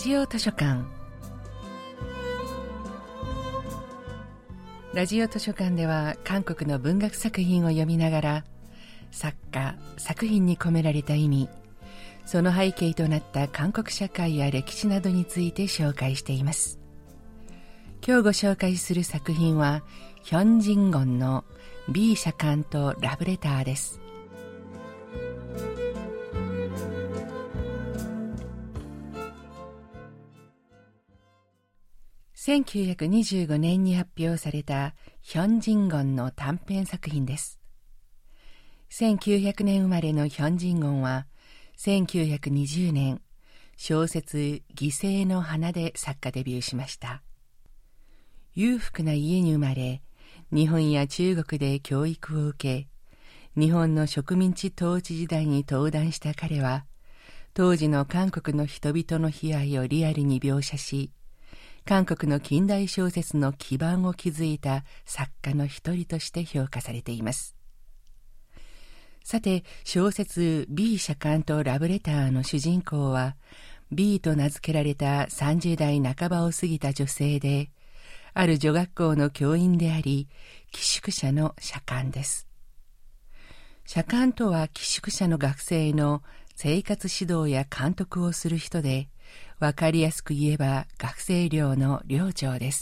ジオ図書館。ラジオ図書館では韓国の文学作品を読みながら、作家・作品に込められた意味、その背景となった韓国社会や歴史などについて紹介しています。今日ご紹介する作品はヒョンジンゴンの B 社刊とラブレターです。1925年に発表されたヒョンジンゴンの短編作品です。1900年生まれのヒョンジンゴンは1920年小説犠牲の花で作家デビューしました。裕福な家に生まれ、日本や中国で教育を受け、日本の植民地統治時代に登壇した彼は、当時の韓国の人々の悲哀をリアルに描写し、韓国の近代小説の基盤を築いた作家の一人として評価されています。さて、小説 B 社刊とラブレターの主人公は、B と名付けられた30代半ばを過ぎた女性で、ある女学校の教員であり、寄宿舎の社監です。社監とは寄宿舎の学生の生活指導や監督をする人で、わかりやすく言えば学生寮の寮長です。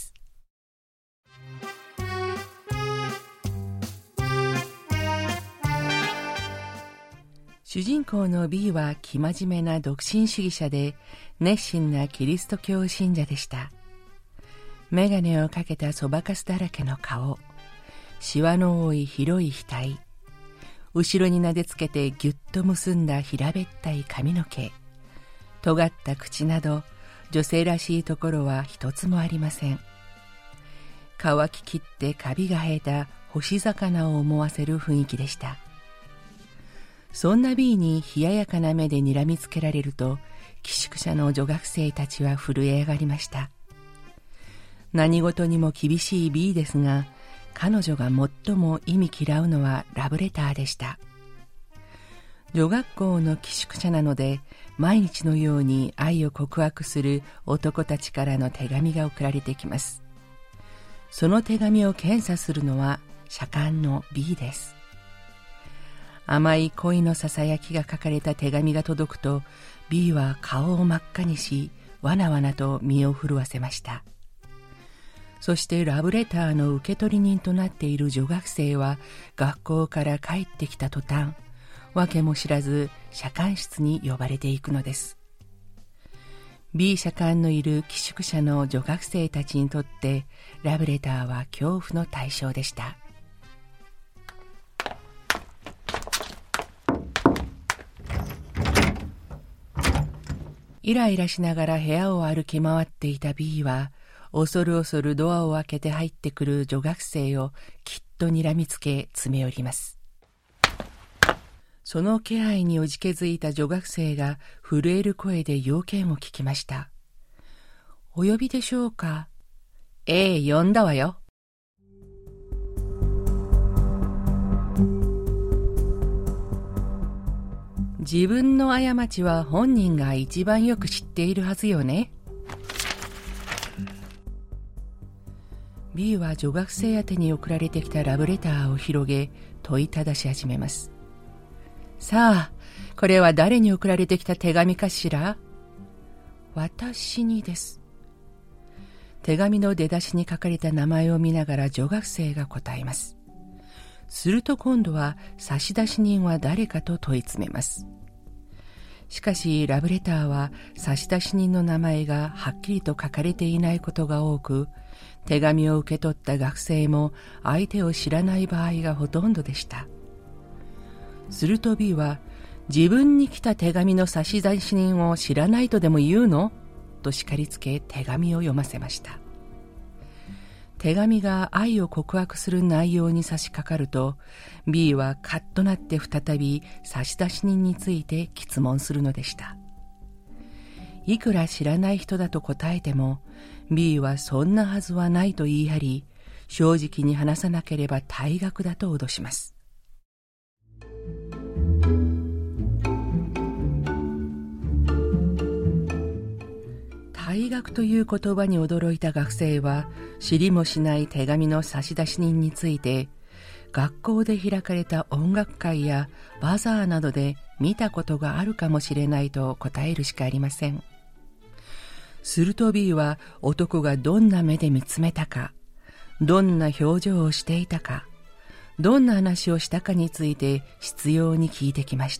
主人公の B は生真面目な独身主義者で熱心なキリスト教信者でした。メガネをかけたそばかすだらけの顔、シワの多い広い額、後ろになでつけてぎゅっと結んだ平べったい髪の毛、尖った口など女性らしいところは一つもありません。乾ききってカビが生えた干し魚を思わせる雰囲気でした。そんな B に冷ややかな目で睨みつけられると、寄宿舎の女学生たちは震え上がりました。何事にも厳しい B ですが、彼女が最も意味嫌うのはラブレターでした。女学校の寄宿舎なので、毎日のように愛を告白する男たちからの手紙が送られてきます。その手紙を検査するのは社監の B です。甘い恋のささやきが書かれた手紙が届くと、 B は顔を真っ赤にし、わなわなと身を震わせました。そしてラブレターの受け取り人となっている女学生は、学校から帰ってきた途端、わけも知らず社監室に呼ばれていくのです。 B 社監のいる寄宿舎の女学生たちにとって、ラブレターは恐怖の対象でした。イライラしながら部屋を歩き回っていた B は、恐る恐るドアを開けて入ってくる女学生をきっと睨みつけ詰め寄ります。その気配におじけづいた女学生が震える声で要件を聞きました。お呼びでしょうか。ええ、呼んだわよ。自分の過ちは本人が一番よく知っているはずよね。B は女学生宛てに送られてきたラブレターを広げ、問いただし始めます。さあ、これは誰に送られてきた手紙かしら。私にです。手紙の出だしに書かれた名前を見ながら女学生が答えます。すると今度は差出人は誰かと問い詰めます。しかしラブレターは差出人の名前がはっきりと書かれていないことが多く、手紙を受け取った学生も相手を知らない場合がほとんどでした。すると B は、自分に来た手紙の差出人を知らないとでも言うのと叱りつけ、手紙を読ませました。手紙が愛を告白する内容に差し掛かると、 B はカッとなって再び差出人について詰問するのでした。いくら知らない人だと答えても、 B はそんなはずはないと言い張り、正直に話さなければ退学だと脅します。 大学という言葉に驚いた学生は、知りもしない手紙の差出人について、学校で開かれた音楽会やバザーなどで見たことがあるかもしれないと答えるしかありません。すると B は男がどんな目で見つめたか、どんな表情をしていたか、どんな話をしたかについて執拗に聞いてきました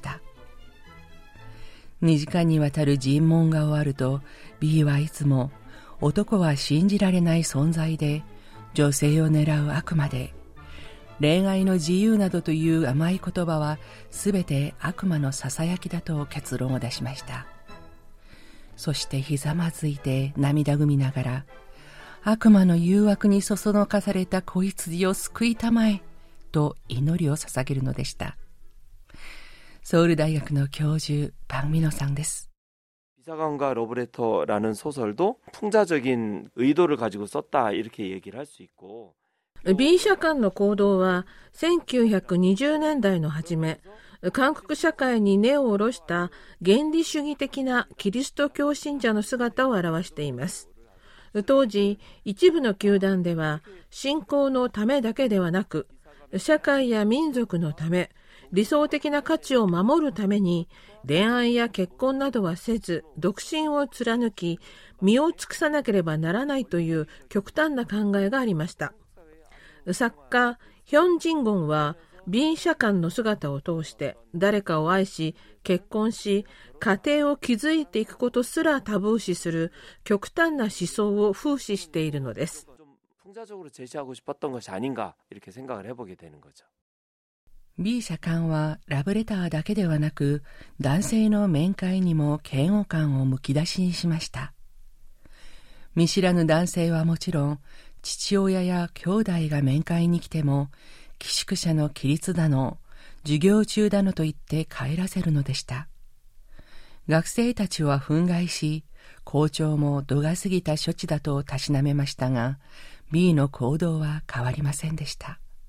。2時間にわたる尋問が終わると B はいつも男は信じられない存在で女性を狙う悪魔で恋愛の自由などという甘い言葉はすべて悪魔のささやきだと結論を出しました。そしてひざまずいて涙ぐみながら悪魔の誘惑にそそのかされた子羊を救いたまえと祈りを捧げるのでした。서울大学の教授박민호さんです。 비사관과 러브레터라는 소설도 풍자적인 의도를 가지고 썼다 이렇게 얘기를 할 수 있고 B社間の行動は1920年代の初め、韓国社会に根を下ろした原理主義的なキリスト教信者の姿を表しています。当時、一部の球団では信仰のためだけではなく、社会や民族のため、理想的な価値を守るために恋愛や結婚などはせず独身を貫き身を尽くさなければならないという極端な考えがありました。作家ヒョン・ジンゴンは B 社間の姿を通して誰かを愛し結婚し家庭を築いていくことすらタブー視する極端な思想を風刺しているのです。 풍자적으로 제시하고 싶었던 것이 아닌가 이렇게 생각을 해보게 되는 거죠. B 社間はラブレターだけではなく男性の面会にも嫌悪感をむき出しにしました。見知らぬ男性はもちろん父親や兄弟が面会に来ても寄宿舎の規律だの授業中だのと言って帰らせるのでした。学生たちは憤慨し校長も度が過ぎた処置だとたしなめましたが B の行動は変わりませんでした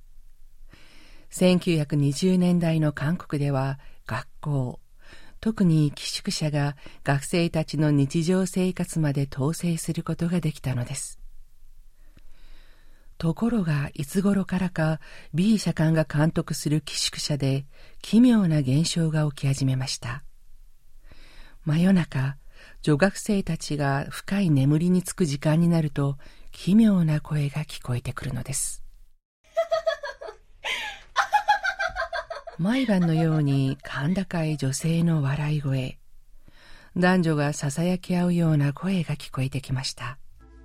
。1920年代の韓国では学校、特に寄宿舎が学生たちの日常生活まで統制することができたのです。ところがいつ頃からか B 社官が監督する寄宿舎で奇妙な現象が起き始めました。真夜中、女学生たちが深い眠りにつく時間になると奇妙な声が聞こえてくるのです。毎晩のように甲高い女性の笑い声、男女がささやき合うような声が聞こえてきました。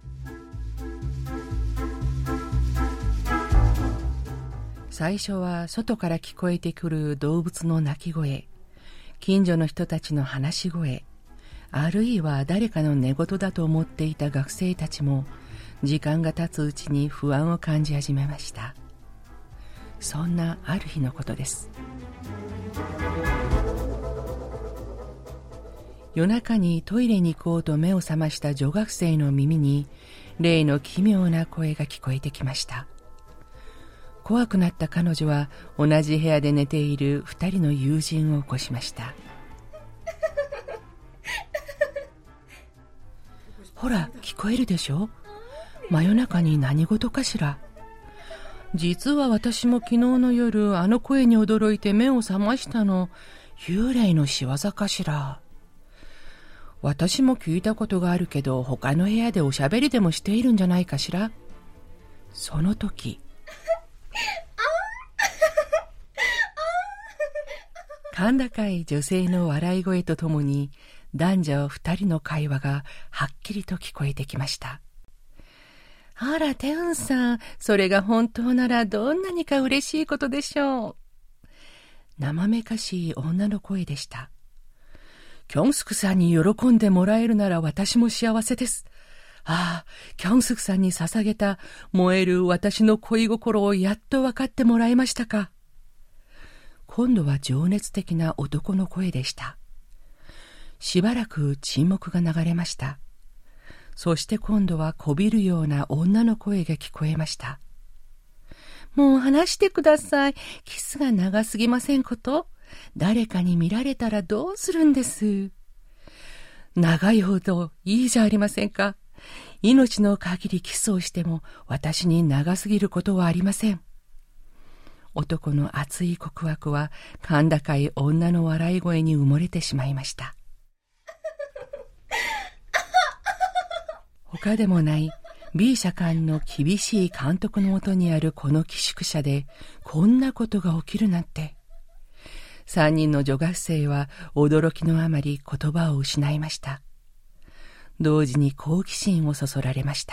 最初は外から聞こえてくる動物の鳴き声、近所の人たちの話し声、あるいは誰かの寝言だと思っていた学生たちも時間が経つうちに不安を感じ始めました。そんなある日のことです。夜中にトイレに行こうと目を覚ました女学生の耳に例の奇妙な声が聞こえてきました。怖くなった彼女は同じ部屋で寝ている2人の友人を起こしました。ほら、聞こえるでしょ？真夜中に何事かしら。実は私も昨日の夜あの声に驚いて目を覚ましたの。幽霊の仕業かしら。私も聞いたことがあるけど他の部屋でおしゃべりでもしているんじゃないかしら。その時甲高い女性の笑い声とともに男女2人の会話がはっきりと聞こえてきました。あら、テウンさん、それが本当ならどんなにか嬉しいことでしょう。生めかしい女の声でした。キョンスクさんに喜んでもらえるなら私も幸せです。ああ、キョンスクさんに捧げた燃える私の恋心をやっと分かってもらえましたか。今度は情熱的な男の声でした。しばらく沈黙が流れました。そして今度はこびるような女の声が聞こえました。もう話してください。キスが長すぎませんこと？誰かに見られたらどうするんです？ 長いほどいいじゃありませんか。命の限りキスをしても私に長すぎることはありません。男の熱い告白は甲高い女の笑い声に埋もれてしまいました。他でもない B 社官の厳しい監督のもとにあるこの寄宿舎でこんなことが起きるなんて。3人の女学生は驚きのあまり言葉を失いました。同時に好奇心をそそられました。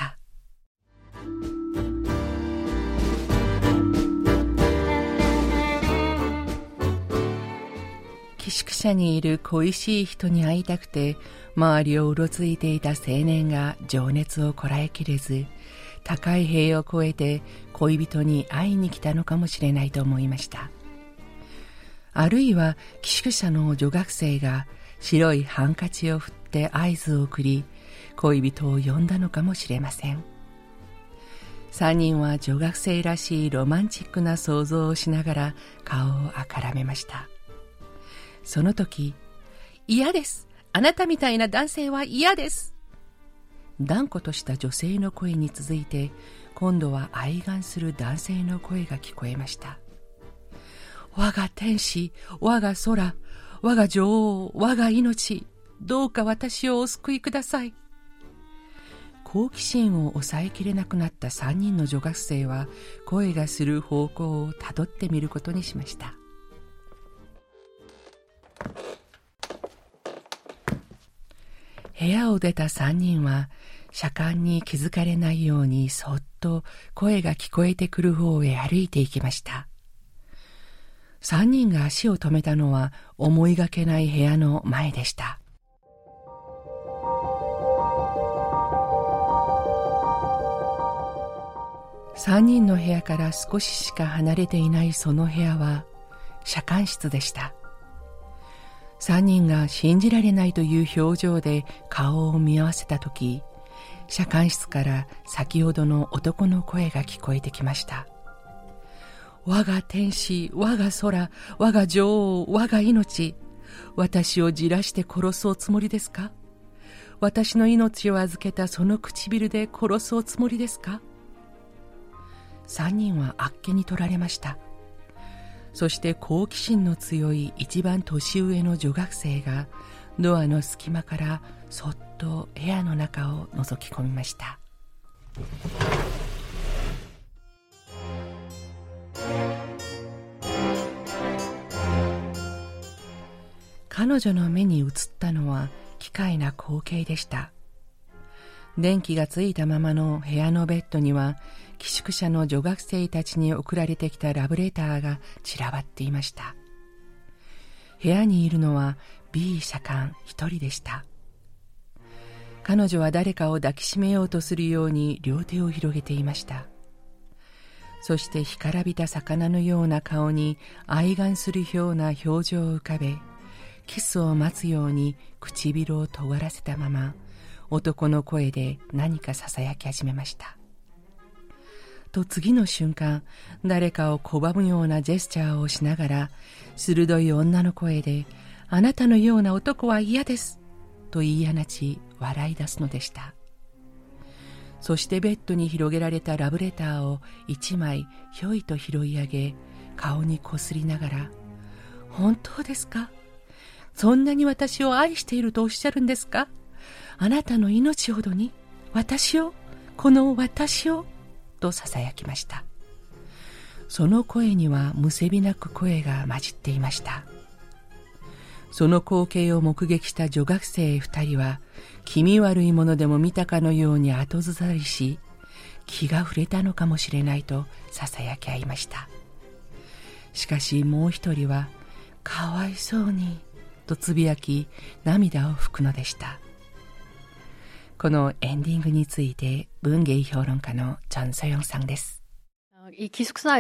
寄宿舎にいる恋しい人に会いたくて周りをうろついていた青年が情熱をこらえきれず、高い塀を越えて恋人に会いに来たのかもしれないと思いました。あるいは寄宿舎の女学生が白いハンカチを振って合図を送り、恋人を呼んだのかもしれません。3人は女学生らしいロマンチックな想像をしながら顔をあからめました。その時、嫌です。あなたみたいな男性は嫌です。断固とした女性の声に続いて、今度は愛願する男性の声が聞こえました。我が天使、我が空、我が女王、我が命、どうか私をお救いください。好奇心を抑えきれなくなった3人の女学生は声がする方向をたどってみることにしました。部屋を出た3人は車間に気づかれないようにそっと声が聞こえてくる方へ歩いていきました。3人が足を止めたのは思いがけない部屋の前でした。3人の部屋から少ししか離れていないその部屋は車間室でした。3人が信じられないという表情で顔を見合わせたとき、車間室から先ほどの男の声が聞こえてきました。我が天使、我が空、我が女王、我が命、私をじらして殺すおつもりですか？私の命を預けたその唇で殺すおつもりですか？3人はあっけに取られました。そして好奇心の強い一番年上の女学生がドアの隙間からそっと部屋の中を覗き込みました。彼女の目に映ったのは奇怪な光景でした。電気がついたままの部屋のベッドには寄宿舎の女学生たちに送られてきたラブレターが散らばっていました。部屋にいるのは B 社官一人でした。彼女は誰かを抱きしめようとするように両手を広げていました。そして干からびた魚のような顔に愛願するような表情を浮かべ、キスを待つように唇を尖らせたまま男の声で何かささやき始めました。と次の瞬間、誰かを拒むようなジェスチャーをしながら鋭い女の声で、あなたのような男は嫌ですと言い放ち笑い出すのでした。そしてベッドに広げられたラブレターを一枚ひょいと拾い上げ、顔にこすりながら、本当ですか？そんなに私を愛しているとおっしゃるんですか？あなたの命ほどに私を、この私をとささやきました。その声にはむせび泣く声が混じっていました。その光景を目撃した女学生2人は気味悪いものでも見たかのように後ずさりし、気が触れたのかもしれないとささやき合いました。しかしもう一人はかわいそうにとつぶやき涙を拭くのでした。このエンディングについて文芸評論家の전서영さんです。 이 기숙사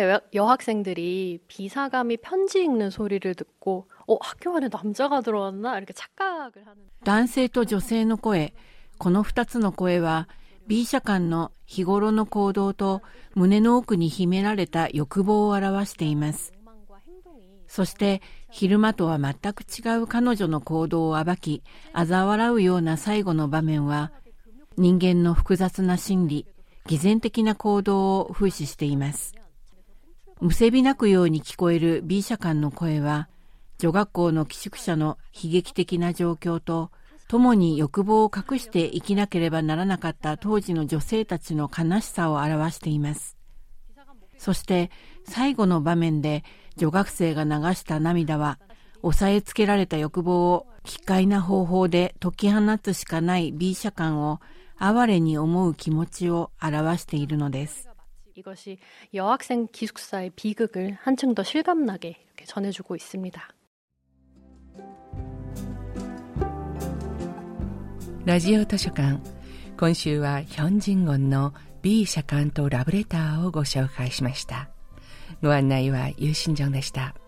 여학생들이 비사감이 편지 읽는 소리를 듣고 학교 안에 남자가 들어왔나 이렇게 착각을 하는 男性と女性の声、この2つの声は B 社間の日頃の行動と胸の奥に秘められた欲望を表しています。そして昼間とは全く違う彼女の行動を暴き、嘲笑うような最後の場面は、人間の複雑な心理、偽善的な行動を風刺しています。むせび泣くように聞こえる B 社官の声は、女学校の寄宿舎の悲劇的な状況と、共に欲望を隠して生きなければならなかった当時の女性たちの悲しさを表しています。そして最後の場面で女学生が流した涙は、押さえつけられた欲望を奇怪な方法で解き放つしかない B 社官を哀れに思う気持ちを表しているのです。 이것이 여학생 기숙사의 비극을 한층 더 실감나게 이렇게 전해주고 있습니다. ラジオ図書館、今週はヒョンジンゴンの B 社官とラブレターをご紹介しました。ご案内はユーシンジョンでした。